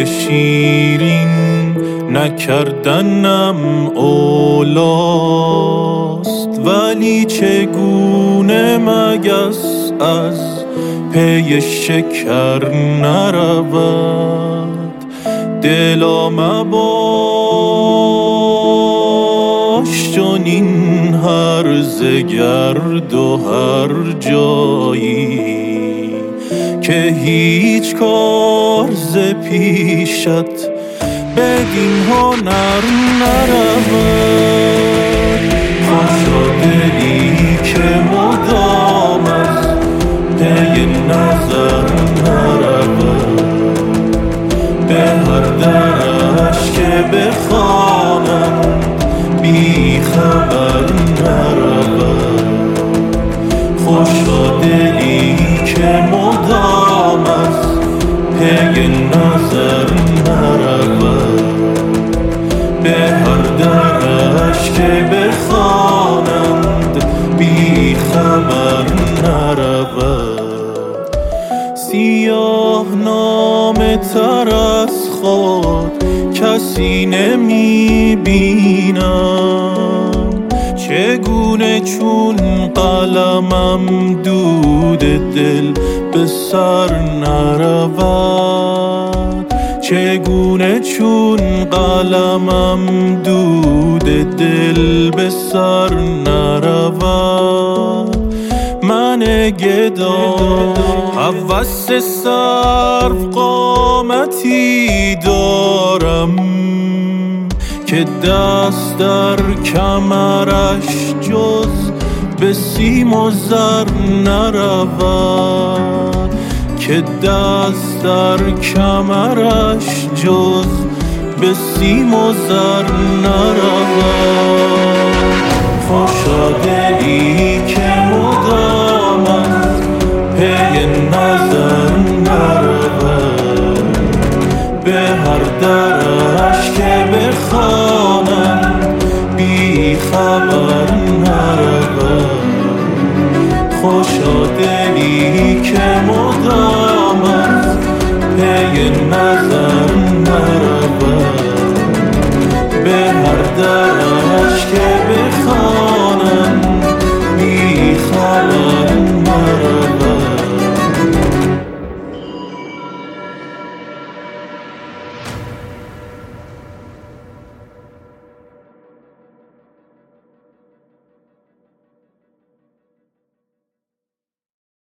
شیرین نکردنم اولاست، ولی چگونه مگس از پی شکر نرود؟ دلا مباش چنین هرزه گرد و هر جایی که هیچ کار ز پیشت بدین هنر نرود. خوشا دلی که مدام از پی نظر نرود، به هر درش که بخوانند بی خبر نرود. خوشا دلی که مدام از پی نظر نرود، به هر درش که بخوانند بی خبر نرود. سیاه نامه تر از خود کسی نمی بینم، چگونه چون قلمم دود دل به سر نرود. چگونه چون قلمم دود دل به سر نرود. من گدا هوس سرو قامتی دارم که دست در کمرش جز به سیم و زر نرود. که دست در کمرش جز به سیم و زر نرود. خوشا دلی که مدام از پی نظر نرود، به هر درش که بخوانند بی خبر نرود. خوشا دلی که مدام از پی نظر نرود، به هر درش